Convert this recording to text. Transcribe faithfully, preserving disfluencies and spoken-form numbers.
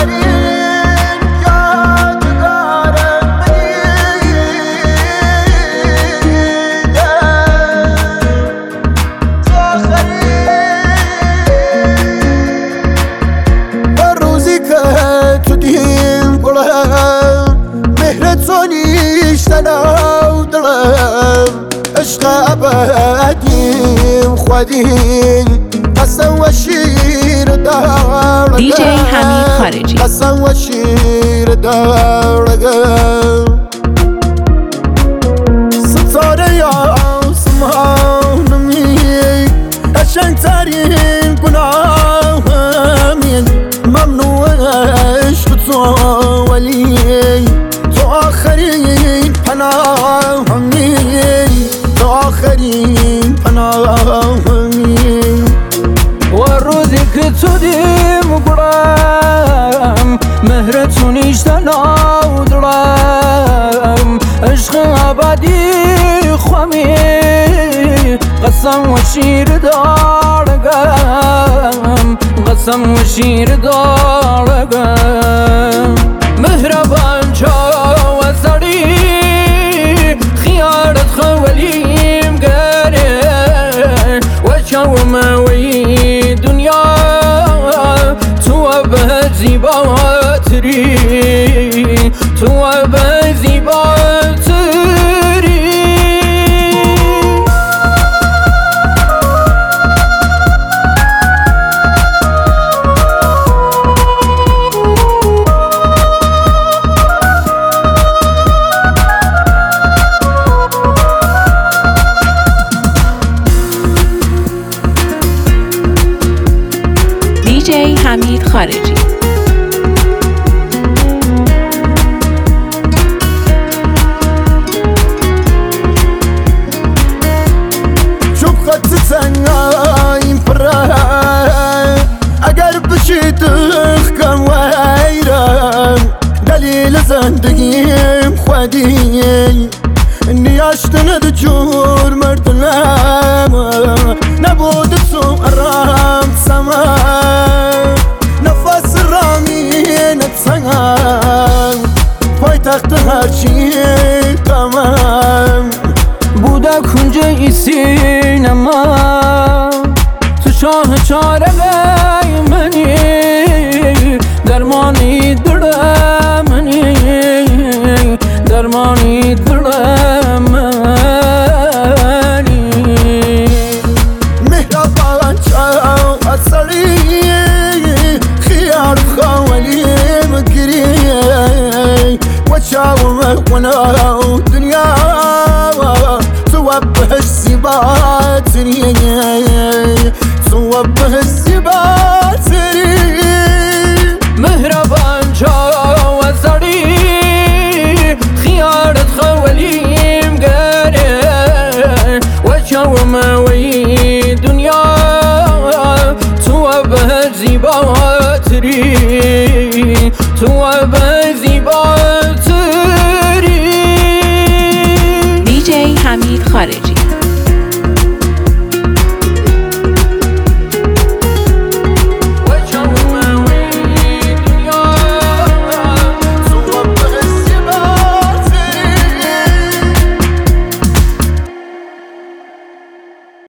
آخرین یادگار منی تو آخرین و روزی که تو دیم گلم مهر تو نیشتن او دلم عشق ابدیم خودین قسم و شیر دارگم دی جی حمید خارجی قسم و شیر دارگم ستاره آسمانمی قشنگ ترین گناهمی ممنوع عشق تو ولی تو آخرین پناهمی تو آخرین پناهمی و روزی که تو دیم گرم مهر تو نیشتن او دلم عشق ابدی خوامی قسم و شیر دارگم قسم و شیر دارگم مهربان چا و سری خیارت خولیم گره و چاوم وی دنیا تو به زیباتری تو به زیباتری دی جی حمید خارجی شوف خط تنهایم پره اگر بشید اخکم ویرم دلیل زندگیم خودی نیاشتن دو جور مردنم نبود تو ارام سما نفس رامی نتسنم پای تخت هرچی تمام بوده کنج سینما تو شاه چاره منی درمانی دل منی درمانی دل منی مهربان چاو اصلی خیار خوالیم گری و چاو مهونا دنیا تو بهش زیباتری تو بهش زیباتری مهربان چاو اصلی خیارت خوالیم گره و چاوم وی دنیا تو به زیباتری تو به زیباتری